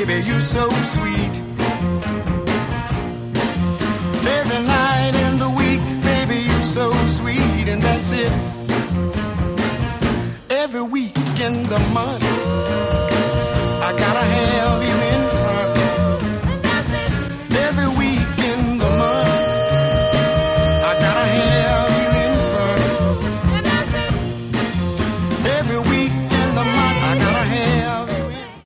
baby, you're so sweet. Every night in the week, baby, you're so sweet, and that's it. Every week in the month, I gotta